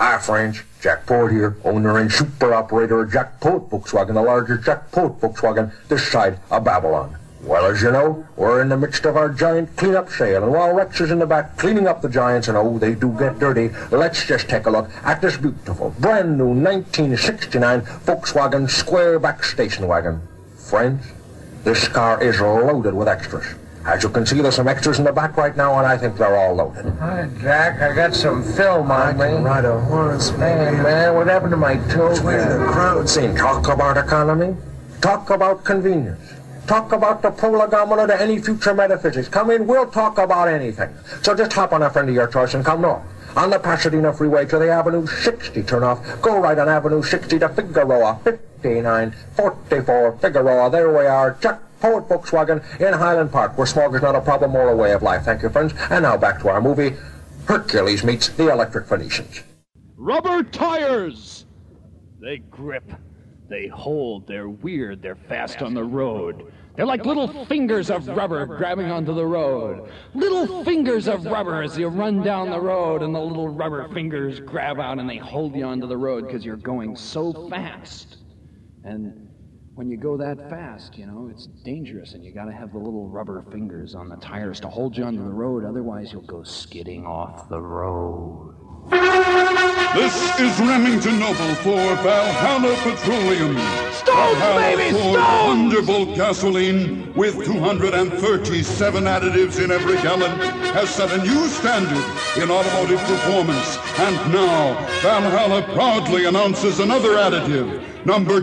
Hi, friends. Jack Poet here, owner and super operator of Jack Poet Volkswagen, the largest Jack Poet Volkswagen this side of Babylon. Well, as you know, we're in the midst of our giant cleanup sale, and while Rex is in the back cleaning up the giants, and oh, they do get dirty, let's just take a look at this beautiful, brand new 1969 Volkswagen square-back station wagon. Friends, this car is loaded with extras. As you can see, there's some extras in the back right now, and I think they're all loaded. Hi, Jack. I got some film on me. Ride a horse, Man, what happened to my toe? Way the crowd scene. Talk about economy. Talk about convenience. Talk about the prolegomena to any future metaphysics. Come in, we'll talk about anything. So just hop on a friend of your choice and come north. On the Pasadena Freeway to the Avenue 60 turnoff. Go right on Avenue 60 to Figueroa, 5944 Figueroa. There we are, Jack Poet Volkswagen in Highland Park, where smog is not a problem or a way of life. Thank you, friends. And now back to our movie, Hercules Meets the Electric Phoenicians. Rubber tires! They grip. They hold. They're weird. They're fast on the road. They're like little fingers of rubber grabbing onto the road. Little fingers of rubber as you run down the road, and the little rubber fingers grab out and they hold you onto the road because you're going so fast. And when you go that fast, you know, it's dangerous, and you got to have the little rubber fingers on the tires to hold you onto the road. Otherwise, you'll go skidding off the road. This is Remington Noble for Valhalla Petroleum. Stones, baby, Stones! Thunderbolt gasoline with 237 additives in every gallon has set a new standard in automotive performance. And now, Valhalla proudly announces another additive, number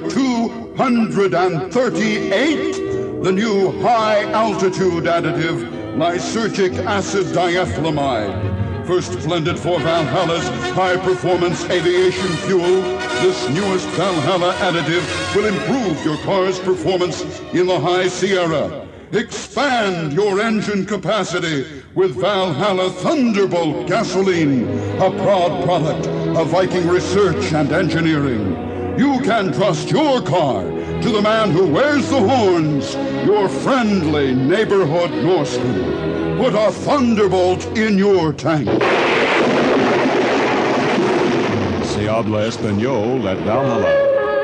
238, the new high-altitude additive, lysergic acid diethylamide. First blended for Valhalla's high-performance aviation fuel, this newest Valhalla additive will improve your car's performance in the High Sierra. Expand your engine capacity with Valhalla Thunderbolt gasoline, a proud product of Viking Research and Engineering. You can trust your car to the man who wears the horns, your friendly neighborhood Norseman. Put a Thunderbolt in your tank. Se habla español at Valhalla.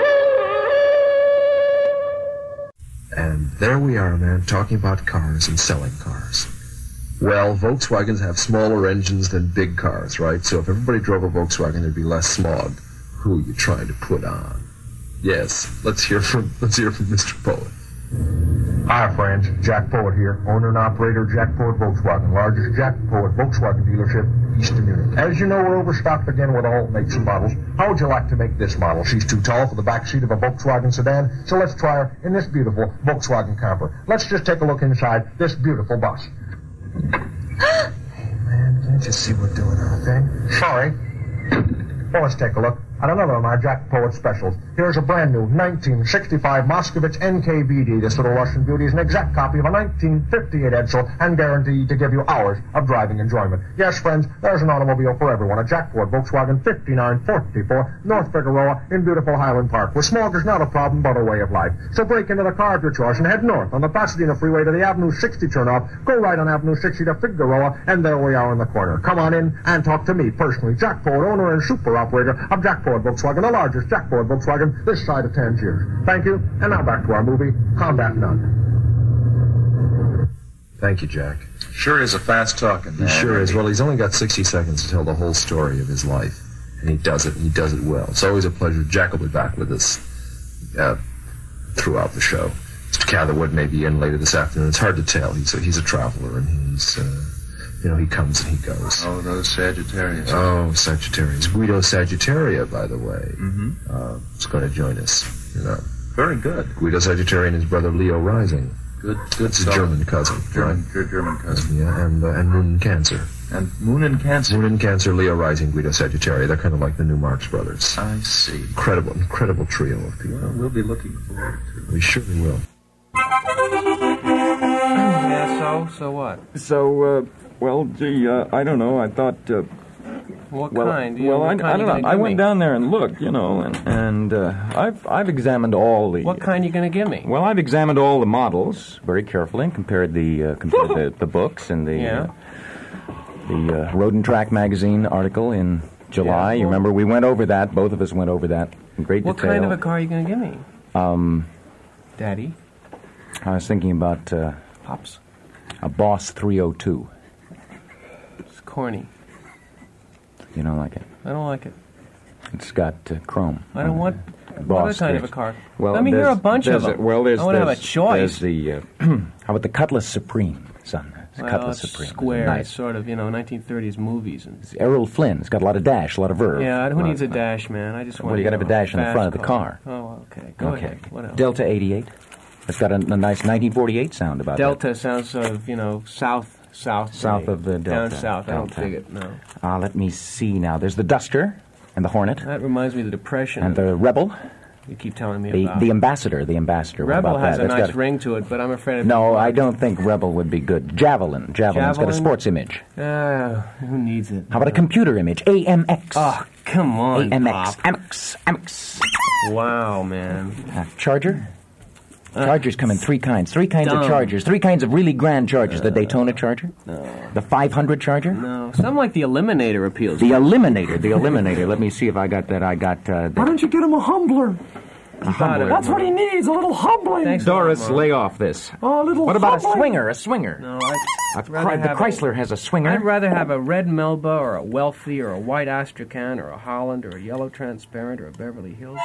And there we are, man, talking about cars and selling cars. Well, Volkswagens have smaller engines than big cars, right? So if everybody drove a Volkswagen, there'd be less smog. Who are you trying to put on? Yes, let's hear from Mr. Poet. Hi, friends. Jack Poet here, owner and operator of Jack Poet Volkswagen, largest Jack Poet Volkswagen dealership east of Munich. As you know, we're overstocked again with all makes and models. How would you like to make this model? She's too tall for the back seat of a Volkswagen sedan, so let's try her in this beautiful Volkswagen Camper. Let's just take a look inside this beautiful bus. Hey, man, can't you see we're doing our thing? Sorry. Well, let's take a look at another of my Jack Poet specials. Here's a brand new 1965 Moscovitz NKVD. This little Russian beauty is an exact copy of a 1958 Edsel and guaranteed to give you hours of driving enjoyment. Yes, friends, there's an automobile for everyone. A Jack Poet Volkswagen 5944 North Figueroa in beautiful Highland Park, where smog is not a problem but a way of life. So break into the car of your choice and head north on the Pasadena Freeway to the Avenue 60 turnoff. Go right on Avenue 60 to Figueroa, and there we are in the corner. Come on in and talk to me personally, Jack Poet, owner and super operator of Jack Poet Volkswagen, the largest Jack Poet Volkswagen this side of Tangiers. Thank you, and now back to our movie, Combat None. Thank you, Jack. Sure is a fast-talking man. He sure is. Well, he's only got 60 seconds to tell the whole story of his life, and he does it, and he does it well. It's always a pleasure. Jack will be back with us throughout the show. Mr. Catherwood may be in later this afternoon. It's hard to tell. He's a traveler, and he's... he comes and he goes. Oh, those Sagittarius. Oh, Sagittarius. Guido Sagittaria, by the way, is going to join us. Very good. Guido Sagittaria and his brother Leo Rising. Good. It's a German cousin. German cousin. Yeah, and Moon in Cancer. And Moon in Cancer. Moon in Cancer, Leo Rising, Guido Sagittaria. They're kind of like the new Marx Brothers. I see. Incredible trio of people. Well, we'll be looking forward to it. We surely will. Yeah, so what? Well, gee, I don't know. I thought. What kind? I don't know. I went down there and looked, and I've examined all the. What kind are you going to give me? Well, I've examined all the models very carefully and compared the books and the Road and Track magazine article in July. Yeah. You remember we went over that. Both of us went over that in great What detail. kind of a car are you going to give me? Daddy? I was thinking about Pops? a Boss 302. It's corny. You don't like it? I don't like it. It's got chrome. I don't want Boss other kind of a strips. car. Well, Let me hear a bunch of them. Well, I want to have a choice. There's the how about the Cutlass Supreme, son? It's Well, Cutlass it's Supreme. square. Nice. It's sort of, 1930s movies. And It's Errol Flynn. It's got a lot of dash, a lot of verve. yeah, who needs a dash, man? I just want. Well, you got to have a dash in the fast front of the car. Oh, okay. Go Okay. ahead. What else? Delta 88. It's got a nice 1948 sound about Delta sounds sort of, south of the Delta. Down south. I don't Delta. dig it. No. that. Let me see now. There's the Duster and the Hornet That reminds me of the Depression. and the Rebel, you keep telling me the about. the Ambassador. The Ambassador. What Rebel about has that? a That's nice got ring to it, but I'm afraid of No, I don't think Rebel would be good. Javelin. Javelin's got a Javelin? sports image. Who needs it? How about a computer image? AMX. Oh, come on, AMX. Pop. Amex. Wow, man. Charger? Chargers come in three kinds. Three kinds dumb. of Chargers. Three kinds of really grand Chargers. The Daytona Charger? No. The 500 Charger? No. Something like the Eliminator appeals. The Eliminator. The Eliminator. Let me see if I got that. I got... Why don't you get him a humbler? a humbler. That's what he needs, a little humbling. Thanks. Doris, lay off this. Oh, a little What about humbling. a swinger? A swinger. No, The Chrysler has a swinger. I'd rather have a red Melba or a Wealthy or a white Astrakhan or a Holland or a yellow Transparent or a Beverly Hills.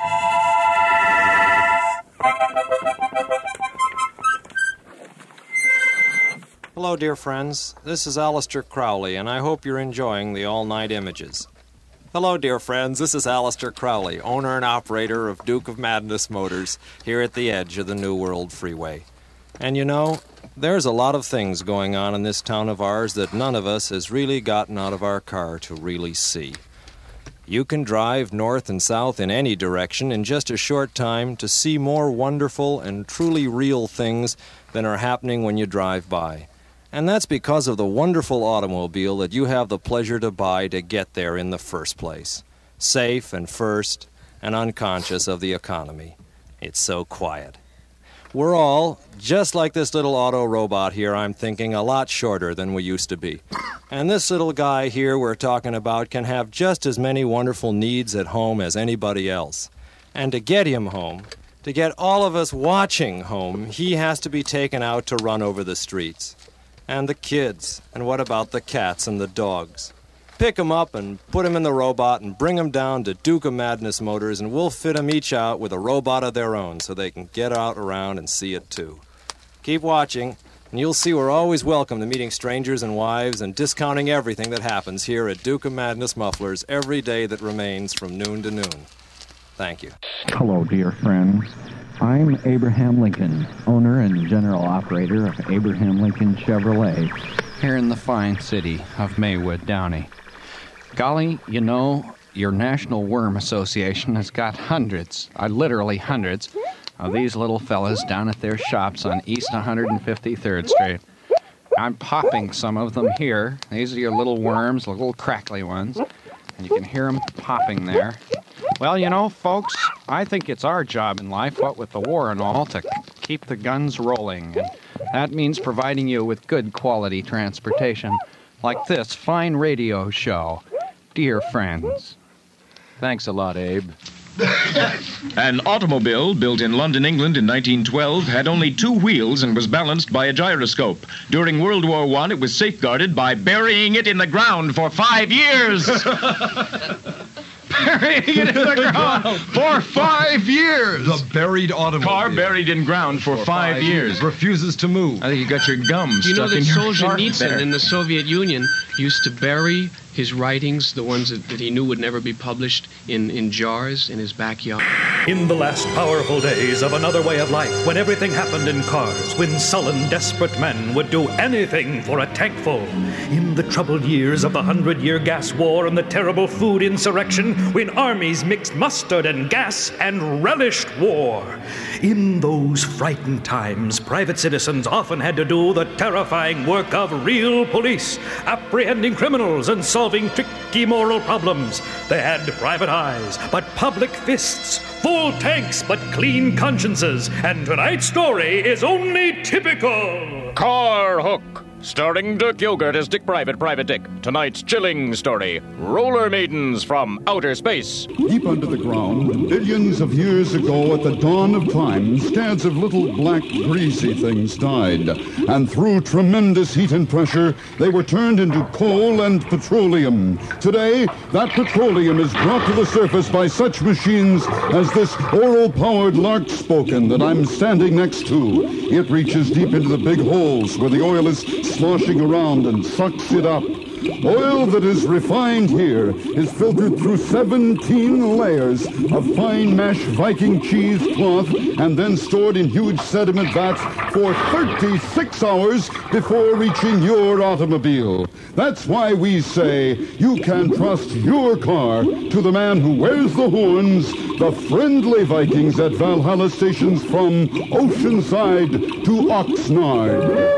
Hello, dear friends. This is Alistair Crowley, and I hope you're enjoying the all-night images. Hello, dear friends. This is Alistair Crowley, owner and operator of Duke of Madness Motors, here at the edge of the New World Freeway. And you know, there's a lot of things going on in this town of ours that none of us has really gotten out of our car to really see. You can drive north and south in any direction in just a short time to see more wonderful and truly real things than are happening when you drive by. And that's because of the wonderful automobile that you have the pleasure to buy to get there in the first place. Safe and first and unconscious of the economy. It's so quiet. We're all, just like this little auto robot here, I'm thinking, a lot shorter than we used to be. And this little guy here we're talking about can have just as many wonderful needs at home as anybody else. And to get him home, to get all of us watching home, he has to be taken out to run over the streets. And the kids, and what about the cats and the dogs? Pick them up and put them in the robot and bring them down to Duke of Madness Motors, and we'll fit them each out with a robot of their own so they can get out around and see it too. Keep watching, and you'll see we're always welcome to meeting strangers and wives and discounting everything that happens here at Duke of Madness Mufflers every day that remains from noon to noon. Thank you. Hello, dear friends. I'm Abraham Lincoln, owner and general operator of Abraham Lincoln Chevrolet, here in the fine city of Maywood, Downey. Golly, you know, your National Worm Association has got hundreds, literally hundreds, of these little fellas down at their shops on East 153rd Street. I'm popping some of them here. These are your little worms, little crackly ones, and you can hear them popping there. Well, you know, folks, I think it's our job in life, what with the war and all, to keep the guns rolling. And that means providing you with good quality transportation, like this fine radio show. Dear friends. Thanks a lot, Abe. An automobile built in London, England in 1912 had only two wheels and was balanced by a gyroscope. During World War I, it was safeguarded by burying it in the ground for 5 years. Burying it in the ground for 5 years. The buried automobile. Car buried in ground for 5 years. Refuses to move. I think you got your gums You know stuck that in your shark Solzhenitsyn there. in the Soviet Union used to bury his writings, the ones that he knew would never be published, in jars in his backyard. In the last powerful days of another way of life, when everything happened in cars, when sullen, desperate men would do anything for a tankful. In the troubled years of the 100-year gas war and the terrible food insurrection, when armies mixed mustard and gas and relished war. In those frightened times, private citizens often had to do the terrifying work of real police, apprehending criminals and solving tricky moral problems. They had private eyes, but public fists, full tanks, but clean consciences. And tonight's story is only typical. Car Hook, Starring Dirk Yogurt as Dick Private, Private Dick. Tonight's chilling story, Roller Maidens from Outer Space. Deep under the ground, billions of years ago at the dawn of time, scads of little black greasy things died. And through tremendous heat and pressure, they were turned into coal and petroleum. Today, that petroleum is brought to the surface by such machines as this oral-powered Lark-Spoken that I'm standing next to. It reaches deep into the big holes where the oil is sloshing around and sucks it up. Oil that is refined here is filtered through 17 layers of fine mesh Viking cheese cloth and then stored in huge sediment vats for 36 hours before reaching your automobile. That's why we say you can trust your car to the man who wears the horns, the friendly Vikings at Valhalla stations from Oceanside to Oxnard.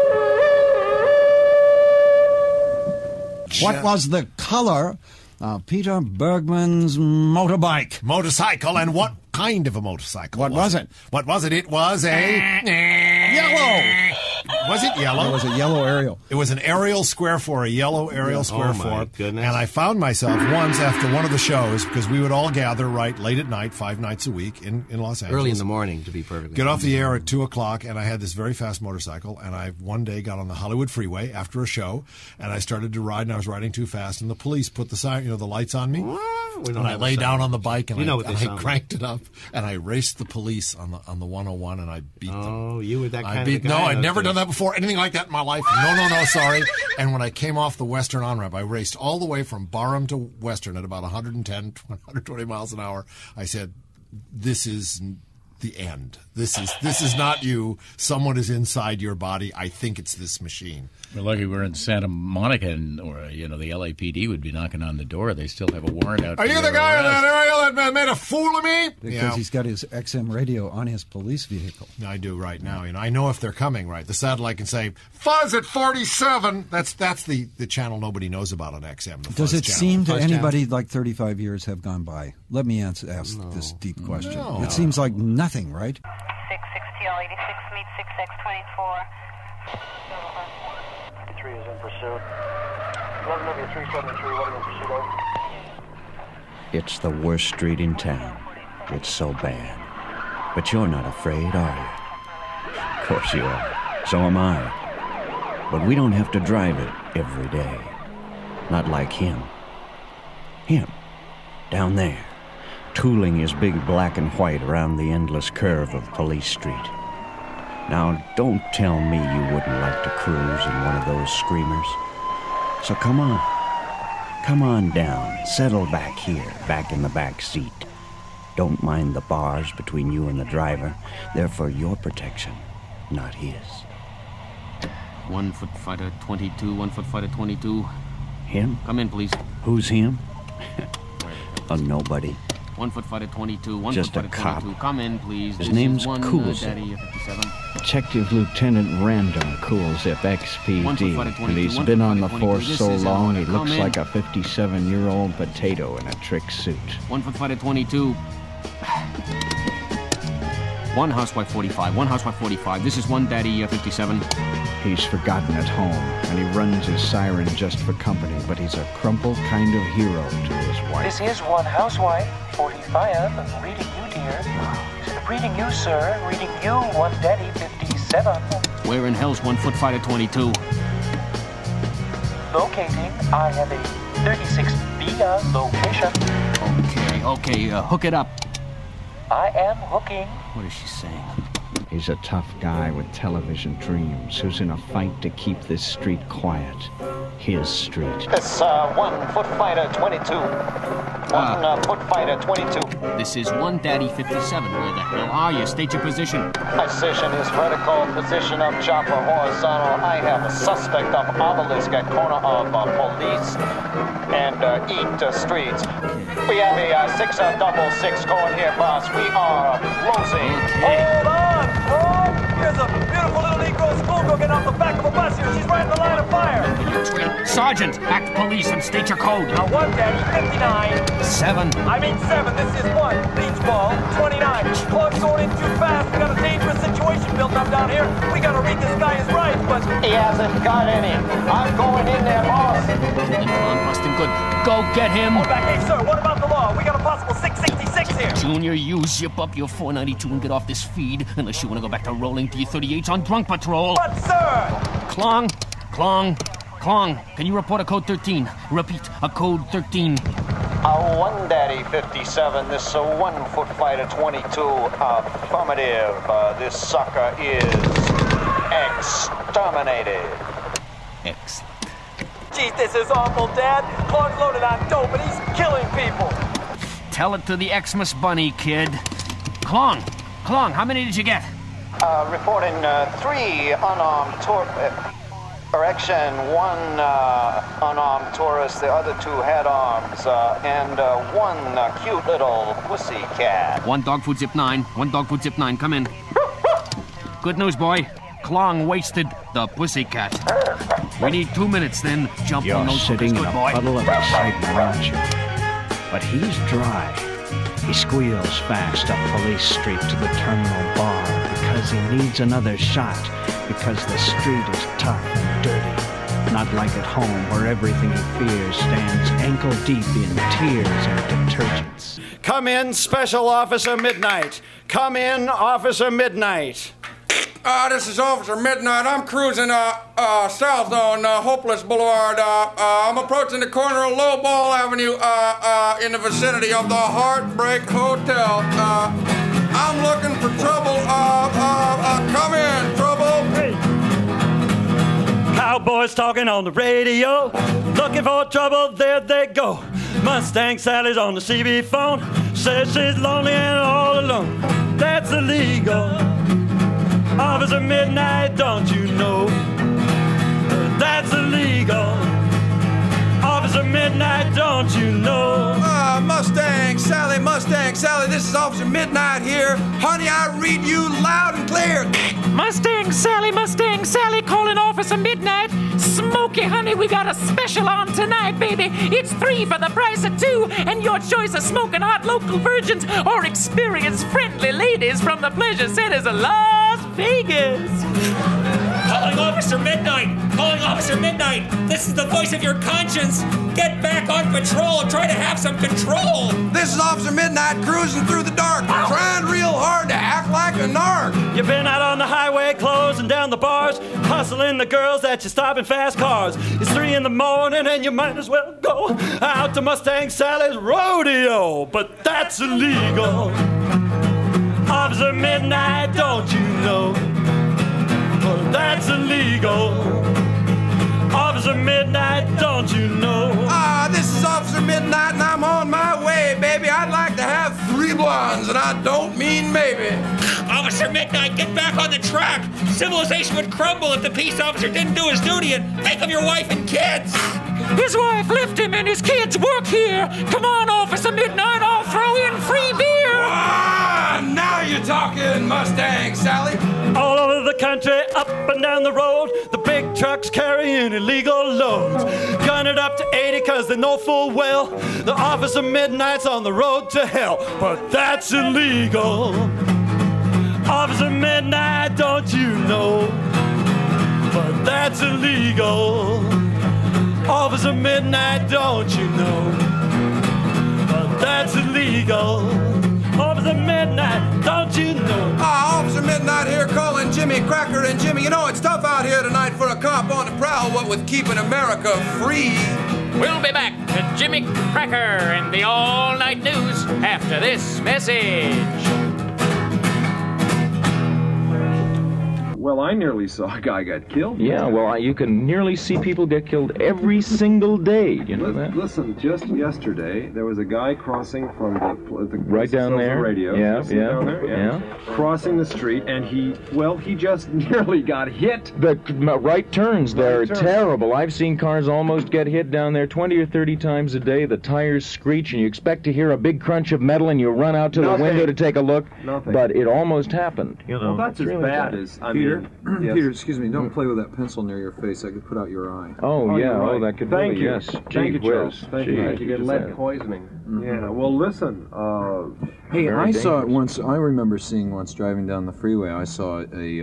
What was the color of Peter Bergman's motorbike? Motorcycle, and what kind of a motorcycle? What was it? What was it? It was a... Yellow! Was it yellow? It was a yellow Ariel. It was an Ariel Square 4, a yellow Ariel Square 4. My goodness. And I found myself once after one of the shows, because we would all gather late at night, 5 nights a week in Los Angeles. Early in the morning, to be perfectly Get off honest. the air at 2 o'clock, and I had this very fast motorcycle, and I one day got on the Hollywood freeway after a show, and I started to ride, and I was riding too fast, and the police put the the lights on me. We don't And I have lay a down sound. on the bike, and You know what they I sound like. cranked it up, and I raced the police on the 101, and I beat them. Oh, you were that kind No, of guy. I'd never done that before, anything like that in my life. No, sorry. And when I came off the Western on-ramp, I raced all the way from Barham to Western at about 110, 120 miles an hour. I said, this is the end. This is not you. Someone is inside your body. I think it's this machine. We're lucky we're in Santa Monica, or the LAPD would be knocking on the door. They still have a warrant out. Are you the guy in that Ariel that made a fool of me? Because he's got his XM radio on his police vehicle. I do right now. I know if they're coming, right? The satellite can say, Fuzz at 47. That's the channel nobody knows about on XM. The Does Fuzz it channel. seem to Fuzz channel. anybody like 35 years have gone by? Let me ask this deep question. No. It seems like nothing, right? 660L86, meet 6X24. 53 is in pursuit. 11W373, what are you in pursuit of? It's the worst street in town. It's so bad. But you're not afraid, are you? Of course you are. So am I. But we don't have to drive it every day. Not like him. Him. Down there. Tooling his big black and white around the endless curve of Police Street. Now, don't tell me you wouldn't like to cruise in one of those screamers. So come on. Come on down. Settle back here, back in the back seat. Don't mind the bars between you and the driver. They're for your protection, not his. 1 foot fighter 22, 1 foot fighter 22. Him? Come in, please. Who's him? A nobody. 1 foot fighter 22, 1 Just foot a fighter cop. 22. Come in, please. His This name's is one, Coolzip. Daddy 57. Detective Lieutenant Random Coolzip, 1 foot XPD. fighter 22, And he's 1 been foot on the fighter 22. force This so is long he Eleanor. looks Come in. like a 57-year-old potato in a trick suit. 1 foot fighter 22. 1 housewife 45, 1 housewife 45. This is 1 Daddy 57. He's forgotten at home, and he runs his siren just for company, but he's a crumpled kind of hero to his wife. This is 1 housewife 45. Reading you, dear. Reading you, sir. Reading you, 1 Daddy 57. Where in hell's 1 foot fighter 22? Locating. I have a 36 via location. Okay, hook it up. I am hooking. What is she saying? He's a tough guy with television dreams who's in a fight to keep this street quiet. His street. This 1 foot fighter 22. 1 foot fighter 22. This is 1 Daddy 57. Where the hell are you? State your position. Position is vertical. Position of chopper horizontal. I have a suspect of obelisk at corner of police and eat streets. We have a 666 going here, boss. We are closing. Hold on! Here's a beautiful little Negro schoolgirl getting off the back of a bus here. She's right in the line of fire. Sergeant, act police and state your code. 1, Daddy, 59. 7. I mean 7. This is 1. Beach ball, 29. Clock's going in too fast. We got a dangerous situation built up down here. We gotta read this guy his rights, but... He hasn't got any. I'm going in there, boss. Come on, Bustin' Good. Go get him. Hold back. Hey, sir, what about the law? We got a possible 666 here. Junior, you zip up your 492 and get off this feed, unless you want to go back to rolling T-38s on drunk patrol. But, sir! Klong, can you report a code 13? Repeat, a code 13. 1 Daddy 57, this 1 foot fighter 22, affirmative. This sucker is exterminated. Excellent. Geez, this is awful, Dad. Claude's loaded on dope and he's killing people. Tell it to the Xmas Bunny, kid. Klong, how many did you get? Reporting 3 unarmed Correction, 1 unarmed tourist, the other 2 had arms, and 1 cute little pussy cat. 1 dog food zip 9, come in. Good news, boy. Klong wasted the pussy cat. We need 2 minutes, then jump on those sitting in good a boy. puddle of excitement, aren't you? But he's dry. He squeals fast up Police Street to the terminal bar because he needs another shot, because the street is tough and dirty. Not like at home where everything he fears stands ankle deep in tears and detergents. Come in, Special Officer Midnight. Come in, Officer Midnight. This is Officer Midnight. I'm cruising south on Hopeless Boulevard. I'm approaching the corner of Lowball Avenue in the vicinity of the Heartbreak Hotel. I'm looking for trouble. Come in, trouble. Hey. Cowboys talking on the radio, looking for trouble, there they go. Mustang Sally's on the CB phone, says she's lonely and all alone. That's illegal. Officer Midnight, don't you know? That's illegal. Officer Midnight, don't you know? Mustang Sally, this is Officer Midnight here. Honey, I read you loud and clear. Mustang Sally, calling Officer Midnight. Smokey, honey, we got a special on tonight, baby. It's 3 for the price of 2, and your choice of smoking hot local virgins or experienced friendly ladies from the pleasure centers of Las Vegas. Calling Officer Midnight. This is the voice of your conscience. Get back on patrol. Try to have some control. This is Officer Midnight cruising through the dark, trying real hard to act like a narc. You've been out on the highway, closing down the bars, hustling the girls that you stop in fast cars. It's 3 in the morning and you might as well go out to Mustang Sally's rodeo, but that's illegal. Officer Midnight, don't you know? But that's illegal. Officer Midnight, don't you know? This is Officer Midnight and I'm on my way, baby. I'd like to have 3 blondes, and I don't mean maybe. Officer Midnight, get back on the track. Civilization would crumble if the peace officer didn't do his duty and take of your wife and kids. His wife left him and his kids work here. Come on, Officer Midnight, I'll throw in free beer. Now you're talking, Mustang Sally. All over the country, up and down the road, the big trucks carrying illegal loads. Gun it up to 80 cause they know full well the Officer Midnight's on the road to hell. But that's illegal. Officer Midnight, don't you know? But that's illegal. Officer Midnight, don't you know? But that's illegal. Officer Midnight, don't you know? Officer Midnight here calling Jimmy Cracker. And Jimmy, you know it's tough out here tonight for a cop on the prowl, what with keeping America free. We'll be back to Jimmy Cracker and the all-night news after this message. Well, I nearly saw a guy get killed. Yeah, well, you can nearly see people get killed every single day. You know that? Listen, just yesterday, there was a guy crossing from the right down there. Radio. Yeah, down there? Yeah. Crossing the street, and he just nearly got hit. The right turns, they're terrible. I've seen cars almost get hit down there 20 or 30 times a day. The tires screech, and you expect to hear a big crunch of metal, and you run out to the window to take a look. Nothing. But it almost happened. Well, that's as bad as, Peter, excuse me, don't play with that pencil near your face. I could put out your eye. Oh, yeah. you're right. Oh, that could Thank really, you. yes. Thank you, Charles. Thank you. You get lead poisoning. Yeah, well, listen. Hey, very I saw it dangerous. once. I remember seeing once driving down the freeway. I saw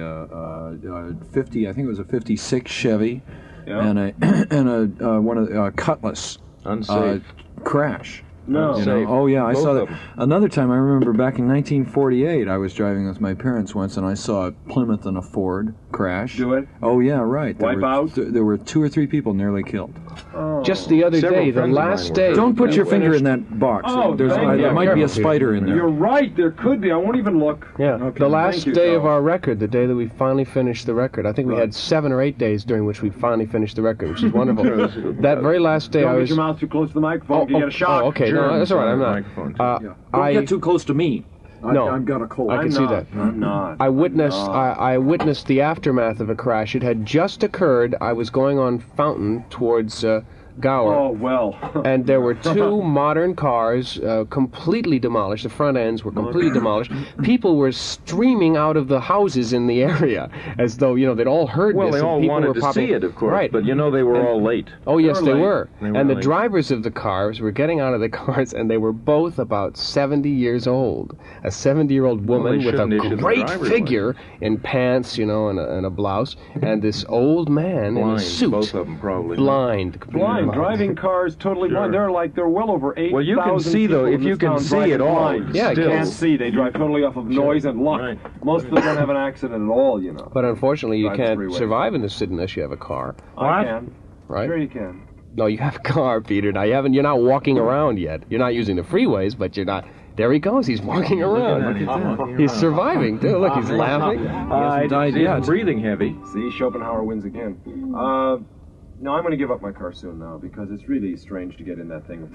a 50. I think it was a '56 Chevy, and a one of the Cutlass Unsafe. crash. No. You know? Unsafe. Oh yeah, I Both saw of that. them. Another time, I remember back in 1948, I was driving with my parents once, and I saw a Plymouth and a Ford crash. Do it? Oh yeah, right. Wipe out? There were 2 or 3 people nearly killed. Just the other day, the last day. Don't put your finger in that box. Oh, There might be a spider in there. You're right. There could be. I won't even look. Yeah, Okay, the last thank you, day of Carl. our record, the day that we finally finished the record. I think we had 7 or 8 days during which we finally finished the record, which is wonderful. That very last day, Don't I get was. your mouth too close to the microphone. You get a shock. Oh, okay. No, that's all right. I'm not. Don't get too close to me. No, I've got a cold. I can see that. I'm not. I witnessed the aftermath of a crash. It had just occurred. I was going on Fountain towards Gower. Oh, well. And there were 2 modern cars completely demolished. The front ends were completely demolished. People were streaming out of the houses in the area as though, they'd all heard Well, this. they and all people wanted were to popping- see it, of course, Right. but they were all late. Oh, yes, they were. They were And the late. drivers of the cars were getting out of the cars, and they were both about 70 years old. A 70-year-old woman they with a shouldn't issue the great driver's figure in pants, and a blouse, and this old man in a Blind, suit. both of them probably. Blind. Blind. Driving cars totally blind. They're well over 8,000 Well, you can see, though, people if in you this can town see driving it all, blind. Yeah, They still. can't see. They drive totally off of noise and luck. Right. Most of them don't have an accident at all, But unfortunately, you Drive can't freeway. survive in this city unless you have a car. I can. Right? Sure you can. No, you have a car, Peter. Now, you're not walking around yet. You're not using the freeways, but you're not. There he goes. He's walking around. He's surviving, too. Look, he's laughing. He's breathing heavy. See, Schopenhauer wins again. No, I'm going to give up my car soon now because it's really strange to get in that thing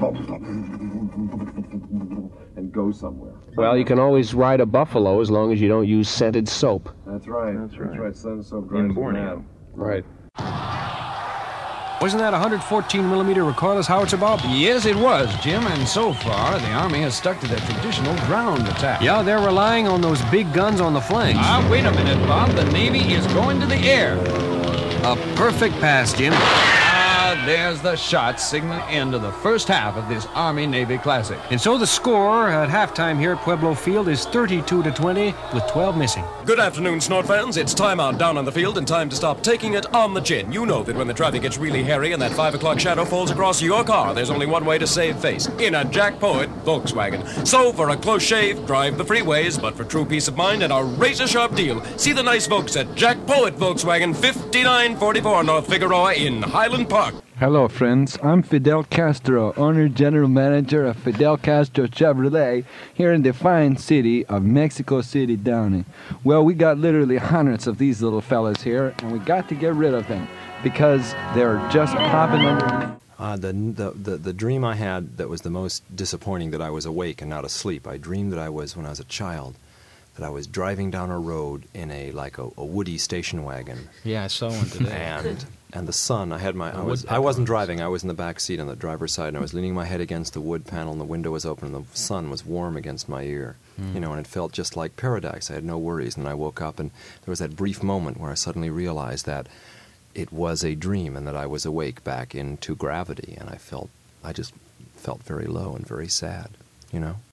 and go somewhere. Well, you can always ride a buffalo as long as you don't use scented soap. That's right. That's right. Sun soap drives me mad. Right. Wasn't that a 114mm recoilless howitzer, Bob? Yes, it was, Jim, and so far, the Army has stuck to their traditional ground attack. Yeah, they're relying on those big guns on the flanks. Wait a minute, Bob. The Navy is going to the air. A perfect pass, Jim. There's the shot signaling end of the first half of this Army-Navy Classic. And so the score at halftime here at Pueblo Field is 32-20 with 12 missing. Good afternoon, Snort fans. It's time out down on the field and time to stop taking it on the chin. You know that when the traffic gets really hairy and that 5 o'clock shadow falls across your car, there's only one way to save face. In a Jack Poet Volkswagen. So for a close shave, drive the freeways, but for true peace of mind and a razor-sharp deal, see the nice folks at Jack Poet Volkswagen, 5944 North Figueroa in Highland Park. Hello, friends. I'm Fidel Castro, owner general manager of Fidel Castro Chevrolet here in the fine city of Mexico City, Downey. Well, we got literally hundreds of these little fellas here, and we got to get rid of them because they're just popping under. The dream I had that was the most disappointing, that I was awake and not asleep. I dreamed that I was, when I was a child, that I was driving down a road in a woody station wagon. Yeah, I saw one today. And the sun, I wasn't driving, I was in the back seat on the driver's side, and I was leaning my head against the wood panel, and the window was open, and the sun was warm against my ear. And it felt just like paradise. I had no worries, and I woke up, and there was that brief moment where I suddenly realized that it was a dream, and that I was awake back into gravity, and I just felt very low and very sad,